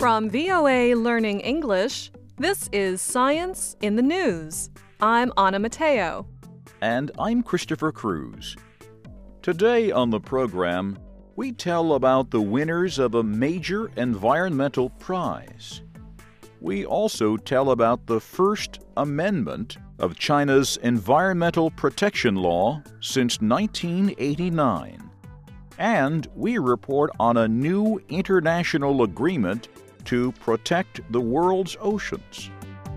From VOA Learning English, this is Science in the News. I'm Anna Mateo. And I'm Christopher Cruz. Today on the program, we tell about the winners of a major environmental prize. We also tell about the first amendment of China's environmental protection law since 1989. And we report on a new international agreement to protect the world's oceans.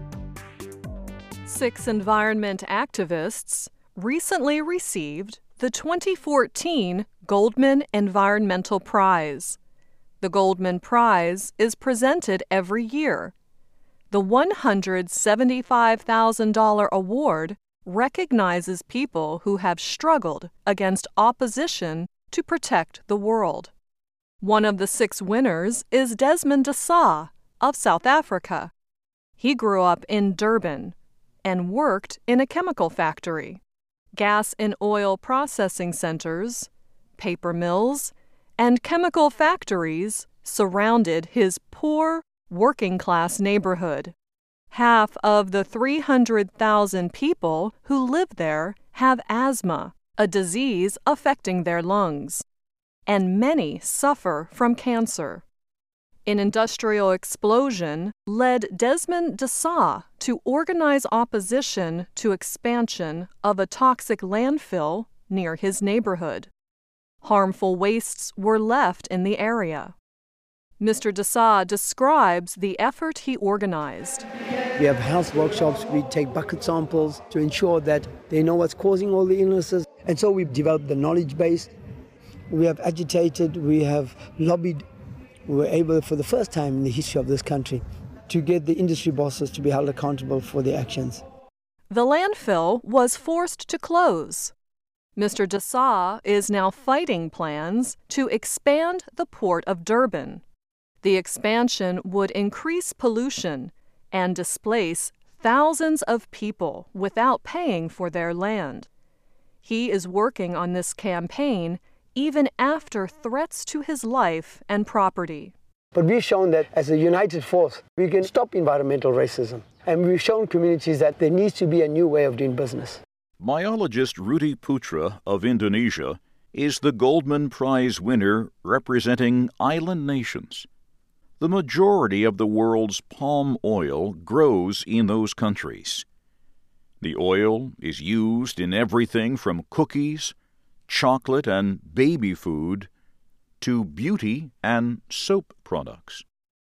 6 environment activists recently received the 2014 Goldman Environmental Prize. The Goldman Prize is presented every year. The $175,000 award recognizes people who have struggled against opposition to protect the world. One of the 6 winners is Desmond Desai of South Africa. He grew up in Durban and worked in a chemical factory. Gas and oil processing centers, paper mills, and chemical factories surrounded his poor, working-class neighborhood. Half of the 300,000 people who live there have asthma, a disease affecting their lungs, and many suffer from cancer. An industrial explosion led Desmond Desai to organize opposition to expansion of a toxic landfill near his neighborhood. Harmful wastes were left in the area. Mr. Desai describes the effort he organized. We have health workshops, we take bucket samples to ensure that they know what's causing all the illnesses. And so we've developed the knowledge base. We have agitated, we have lobbied. We were able, for the first time in the history of this country, to get the industry bosses to be held accountable for their actions. The landfill was forced to close. Mr. Desai is now fighting plans to expand the port of Durban. The expansion would increase pollution and displace thousands of people without paying for their land. He is working on this campaign even after threats to his life and property. But we've shown that as a united force, we can stop environmental racism. And we've shown communities that there needs to be a new way of doing business. Biologist Rudy Putra of Indonesia is the Goldman Prize winner representing island nations. The majority of the world's palm oil grows in those countries. The oil is used in everything from cookies, chocolate and baby food, to beauty and soap products.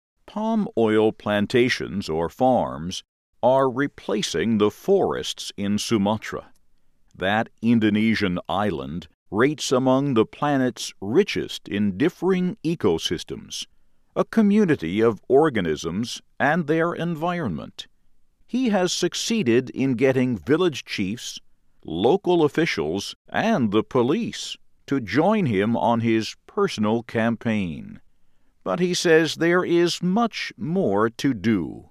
Palm oil plantations or farms are replacing the forests in Sumatra. That Indonesian island rates among the planet's richest in differing ecosystems, a community of organisms and their environment. He has succeeded in getting village chiefs, local officials, and the police to join him on his personal campaign. But he says there is much more to do.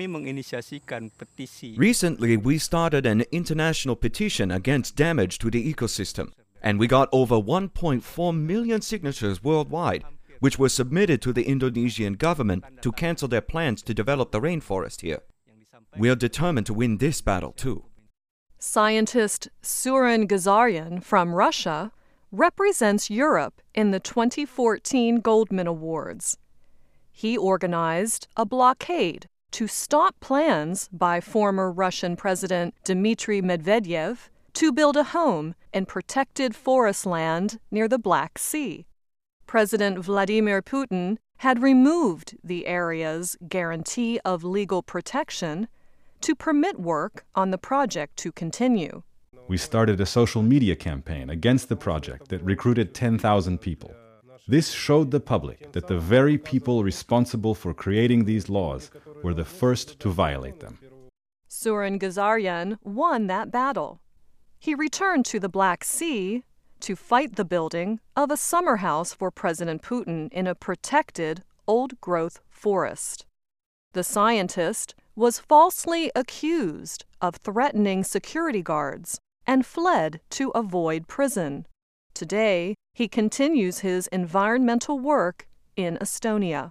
Recently, we started an international petition against damage to the ecosystem, and we got over 1.4 million signatures worldwide, which were submitted to the Indonesian government to cancel their plans to develop the rainforest here. We are determined to win this battle, too. Scientist Suren Ghazaryan from Russia represents Europe in the 2014 Goldman Awards. He organized a blockade to stop plans by former Russian President Dmitry Medvedev to build a home in protected forest land near the Black Sea. President Vladimir Putin had removed the area's guarantee of legal protection to permit work on the project to continue. We started a social media campaign against the project that recruited 10,000 people. This showed the public that the very people responsible for creating these laws were the first to violate them. Suren Ghazaryan won that battle. He returned to the Black Sea to fight the building of a summer house for President Putin in a protected old-growth forest. The scientist was falsely accused of threatening security guards and fled to avoid prison. Today, he continues his environmental work in Estonia.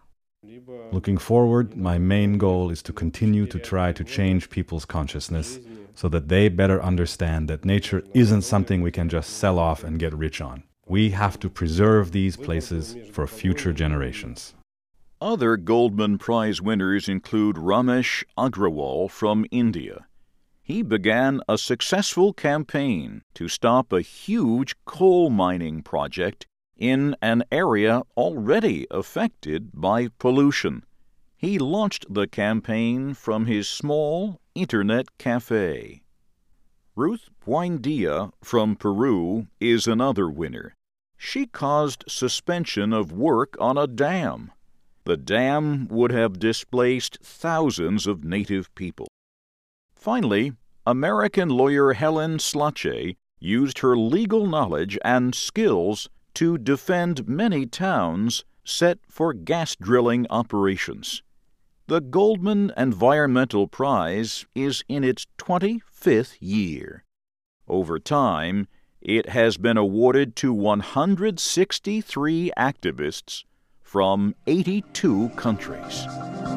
Looking forward, my main goal is to continue to try to change people's consciousness so that they better understand that nature isn't something we can just sell off and get rich on. We have to preserve these places for future generations. Other Goldman Prize winners include Ramesh Agrawal from India. He began a successful campaign to stop a huge coal mining project in an area already affected by pollution. He launched the campaign from his small internet cafe. Ruth Buendia from Peru is another winner. She caused suspension of work on a dam. The dam would have displaced thousands of native people. Finally, American lawyer Helen Slache used her legal knowledge and skills to defend many towns set for gas drilling operations. The Goldman Environmental Prize is in its 25th year. Over time, it has been awarded to 163 activists from 82 countries.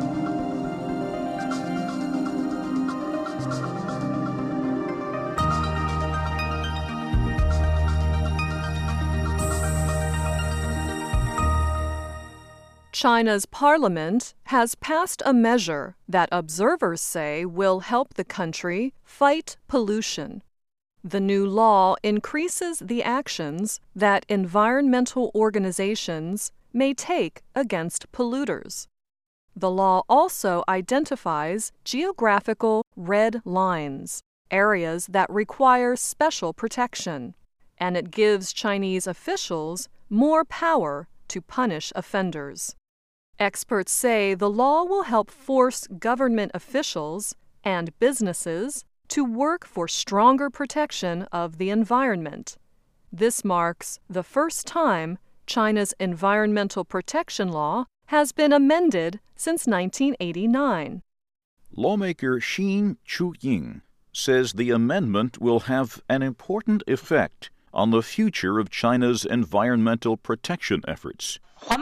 China's parliament has passed a measure that observers say will help the country fight pollution. The new law increases the actions that environmental organizations may take against polluters. The law also identifies geographical red lines, areas that require special protection, and it gives Chinese officials more power to punish offenders. Experts say the law will help force government officials and businesses to work for stronger protection of the environment. This marks the first time China's environmental protection law has been amended since 1989. Lawmaker Xin Chuying says the amendment will have an important effect on the future of China's environmental protection efforts.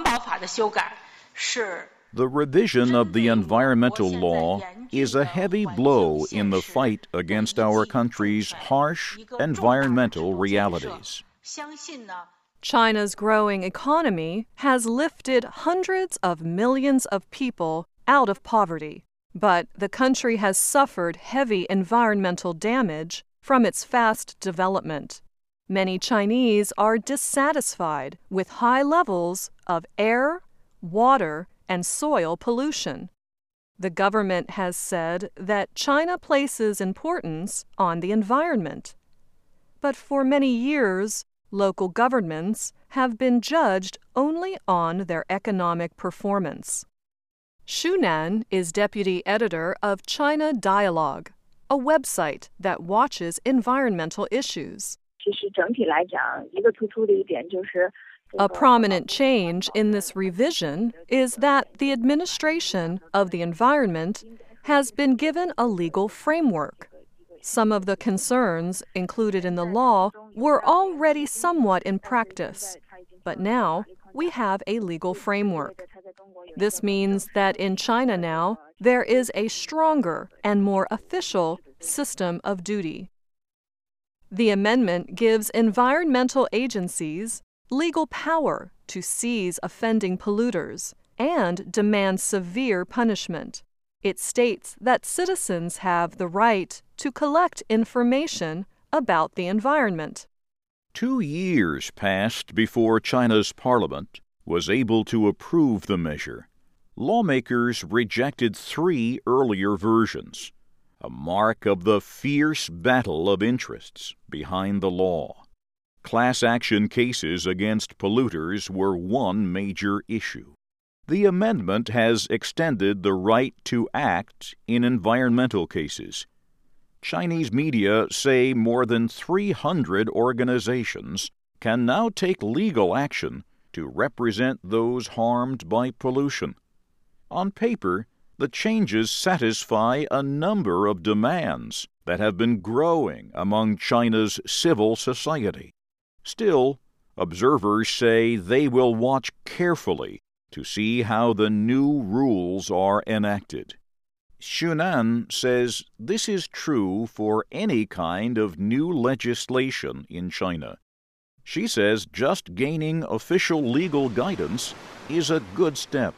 The revision of the environmental law is a heavy blow in the fight against our country's harsh environmental realities. China's growing economy has lifted hundreds of millions of people out of poverty, but the country has suffered heavy environmental damage from its fast development. Many Chinese are dissatisfied with high levels of air, water, and soil pollution. The government has said that China places importance on the environment. But for many years, local governments have been judged only on their economic performance. Xu Nan is deputy editor of China Dialogue, a website that watches environmental issues. A prominent change in this revision is that the administration of the environment has been given a legal framework. Some of the concerns included in the law were already somewhat in practice, but now we have a legal framework. This means that in China now, there is a stronger and more official system of duty. The amendment gives environmental agencies legal power to seize offending polluters and demand severe punishment. It states that citizens have the right to collect information about the environment. 2 years passed before China's parliament was able to approve the measure. Lawmakers rejected 3 earlier versions, a mark of the fierce battle of interests behind the law. Class action cases against polluters were one major issue. The amendment has extended the right to act in environmental cases. Chinese media say more than 300 organizations can now take legal action to represent those harmed by pollution. On paper, the changes satisfy a number of demands that have been growing among China's civil society. Still, observers say they will watch carefully to see how the new rules are enacted. Xunan says this is true for any kind of new legislation in China. She says just gaining official legal guidance is a good step.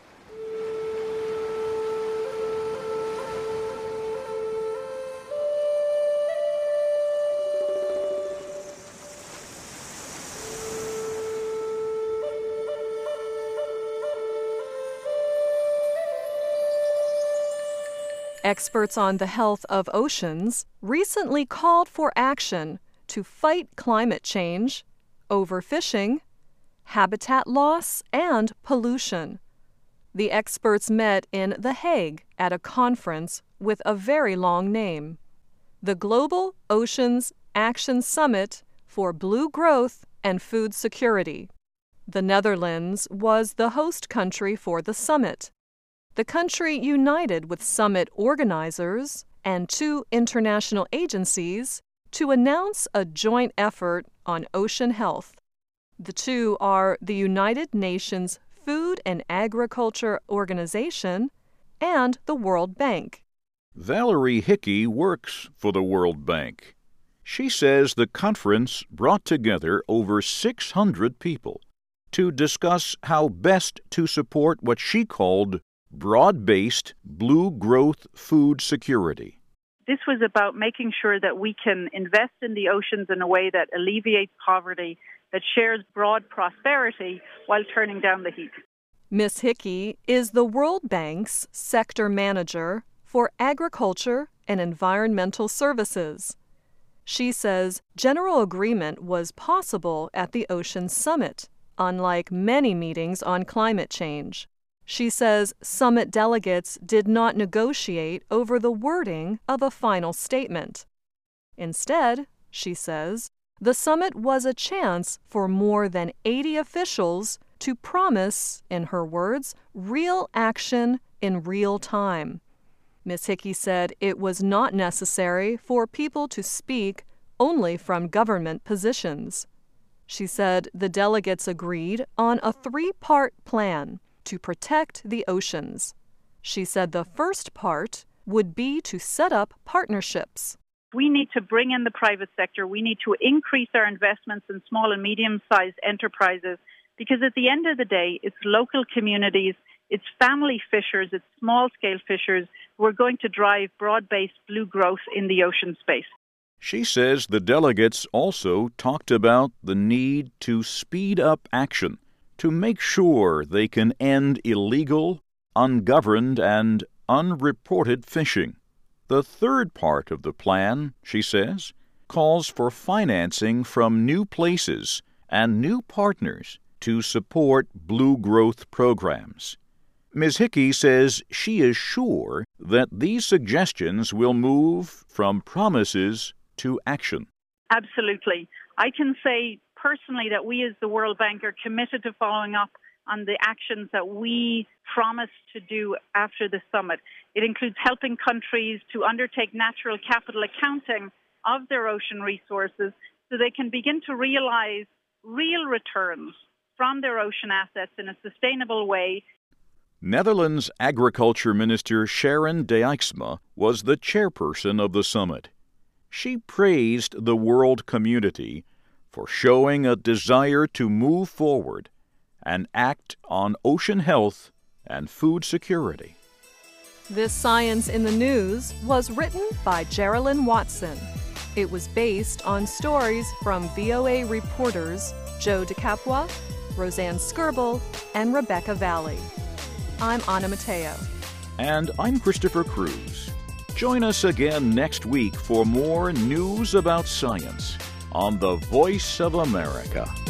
Experts on the health of oceans recently called for action to fight climate change, overfishing, habitat loss, and pollution. The experts met in The Hague at a conference with a very long name, the Global Oceans Action Summit for Blue Growth and Food Security. The Netherlands was the host country for the summit. The country united with summit organizers and 2 international agencies to announce a joint effort on ocean health. The 2 are the United Nations Food and Agriculture Organization and the World Bank. Valerie Hickey works for the World Bank. She says the conference brought together over 600 people to discuss how best to support what she called broad-based blue growth food security. This was about making sure that we can invest in the oceans in a way that alleviates poverty, that shares broad prosperity while turning down the heat. Ms. Hickey is the World Bank's sector manager for agriculture and environmental services. She says general agreement was possible at the Ocean Summit, unlike many meetings on climate change. She says summit delegates did not negotiate over the wording of a final statement. Instead, she says, the summit was a chance for more than 80 officials to promise, in her words, real action in real time. Ms. Hickey said it was not necessary for people to speak only from government positions. She said the delegates agreed on a 3-part plan to protect the oceans. She said the first part would be to set up partnerships. We need to bring in the private sector. We need to increase our investments in small and medium-sized enterprises because at the end of the day, it's local communities, it's family fishers, it's small-scale fishers who are going to drive broad-based blue growth in the ocean space. She says the delegates also talked about the need to speed up action to make sure they can end illegal, ungoverned, and unreported fishing. The third part of the plan, she says, calls for financing from new places and new partners to support blue growth programs. Ms. Hickey says she is sure that these suggestions will move from promises to action. Absolutely. I can say personally that we as the World Bank are committed to following up on the actions that we promised to do after the summit. It includes helping countries to undertake natural capital accounting of their ocean resources so they can begin to realize real returns from their ocean assets in a sustainable way. Netherlands Agriculture Minister Sharon Dijksma was the chairperson of the summit. She praised the world community for showing a desire to move forward and act on ocean health and food security. This Science in the News was written by Geraldine Watson. It was based on stories from VOA reporters Joe DeCapua, Roseanne Skirbel, and Rebecca Valley. I'm Anna Mateo. And I'm Christopher Cruz. Join us again next week for more news about science on The Voice of America.